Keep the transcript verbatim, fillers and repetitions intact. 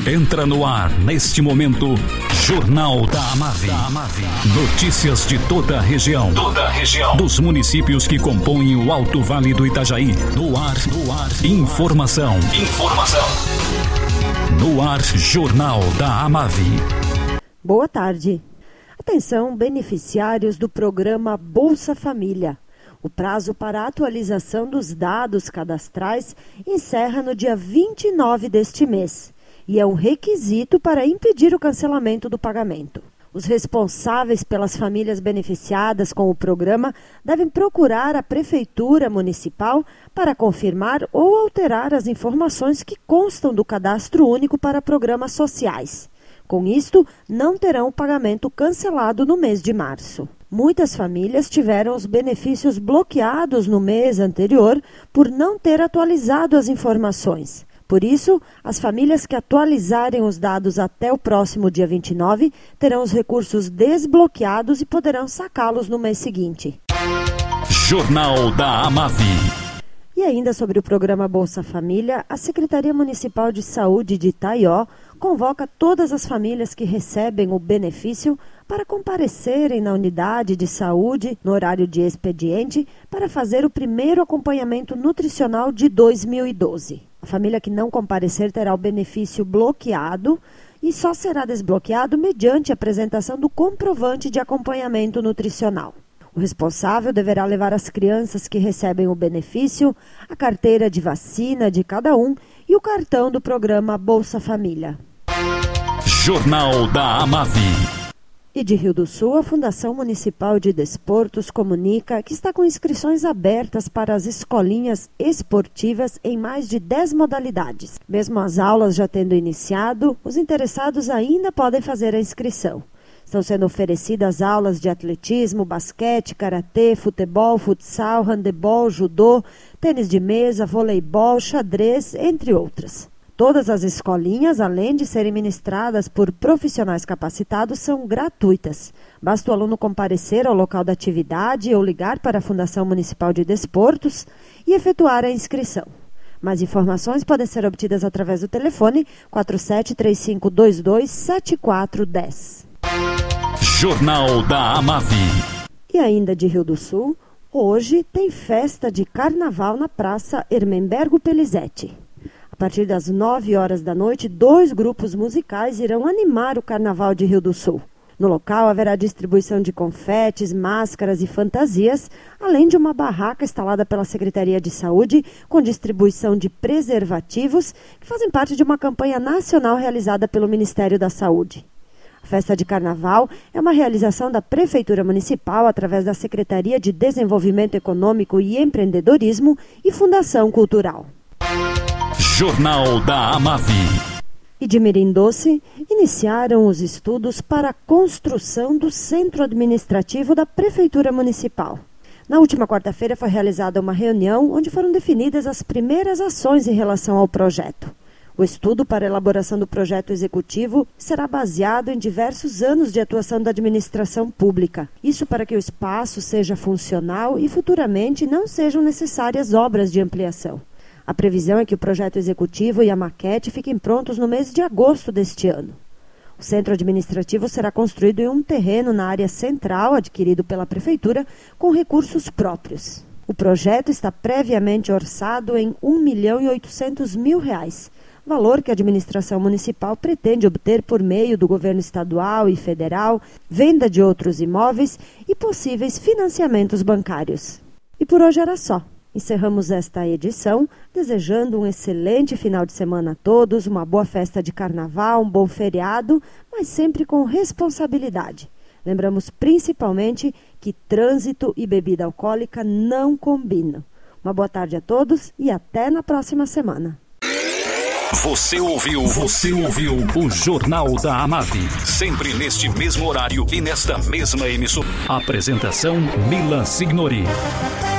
Entra no ar, neste momento, Jornal da Amave. Notícias de toda a região. Toda a região. Dos municípios que compõem o Alto Vale do Itajaí. No ar, no ar. Informação. Informação. No ar, Jornal da Amave. Boa tarde. Atenção, beneficiários do programa Bolsa Família. O prazo para a atualização dos dados cadastrais encerra no dia vinte e nove deste mês e é um requisito para impedir o cancelamento do pagamento. Os responsáveis pelas famílias beneficiadas com o programa devem procurar a Prefeitura Municipal para confirmar ou alterar as informações que constam do Cadastro Único para Programas Sociais. Com isto, não terão o pagamento cancelado no mês de março. Muitas famílias tiveram os benefícios bloqueados no mês anterior por não ter atualizado as informações. Por isso, as famílias que atualizarem os dados até o próximo dia vinte e nove terão os recursos desbloqueados e poderão sacá-los no mês seguinte. Jornal da Amave. E ainda sobre o programa Bolsa Família, a Secretaria Municipal de Saúde de Itaió convoca todas as famílias que recebem o benefício para comparecerem na unidade de saúde no horário de expediente para fazer o primeiro acompanhamento nutricional de dois mil e doze. A família que não comparecer terá o benefício bloqueado e só será desbloqueado mediante a apresentação do comprovante de acompanhamento nutricional. O responsável deverá levar as crianças que recebem o benefício, a carteira de vacina de cada um e o cartão do programa Bolsa Família. Jornal da Amave. E de Rio do Sul, a Fundação Municipal de Desportos comunica que está com inscrições abertas para as escolinhas esportivas em mais de dez modalidades. Mesmo as aulas já tendo iniciado, os interessados ainda podem fazer a inscrição. Estão sendo oferecidas aulas de atletismo, basquete, karatê, futebol, futsal, handebol, judô, tênis de mesa, voleibol, xadrez, entre outras. Todas as escolinhas, além de serem ministradas por profissionais capacitados, são gratuitas. Basta o aluno comparecer ao local da atividade ou ligar para a Fundação Municipal de Desportos e efetuar a inscrição. Mais informações podem ser obtidas através do telefone quatro sete três cinco dois dois sete quatro um zero. Jornal da Amave. E ainda de Rio do Sul, hoje tem festa de carnaval na Praça Ermenbergo Pelizete. A partir das nove horas da noite, dois grupos musicais irão animar o Carnaval de Rio do Sul. No local haverá distribuição de confetes, máscaras e fantasias, além de uma barraca instalada pela Secretaria de Saúde com distribuição de preservativos que fazem parte de uma campanha nacional realizada pelo Ministério da Saúde. A festa de Carnaval é uma realização da Prefeitura Municipal através da Secretaria de Desenvolvimento Econômico e Empreendedorismo e Fundação Cultural. Jornal da Amave. E de Mirim Doce, iniciaram os estudos para a construção do Centro Administrativo da Prefeitura Municipal. Na última quarta-feira foi realizada uma reunião onde foram definidas as primeiras ações em relação ao projeto. O estudo para a elaboração do projeto executivo será baseado em diversos anos de atuação da administração pública. Isso para que o espaço seja funcional e futuramente não sejam necessárias obras de ampliação. A previsão é que o projeto executivo e a maquete fiquem prontos no mês de agosto deste ano. O centro administrativo será construído em um terreno na área central, adquirido pela Prefeitura, com recursos próprios. O projeto está previamente orçado em um milhão e oitocentos mil reais, valor que a administração municipal pretende obter por meio do governo estadual e federal, venda de outros imóveis e possíveis financiamentos bancários. E por hoje era só. Encerramos esta edição desejando um excelente final de semana a todos, uma boa festa de carnaval, um bom feriado, mas sempre com responsabilidade. Lembramos principalmente que trânsito e bebida alcoólica não combinam. Uma boa tarde a todos e até na próxima semana. Você ouviu, você ouviu o Jornal da Amave. Sempre neste mesmo horário e nesta mesma emissora. Apresentação Mila Signori.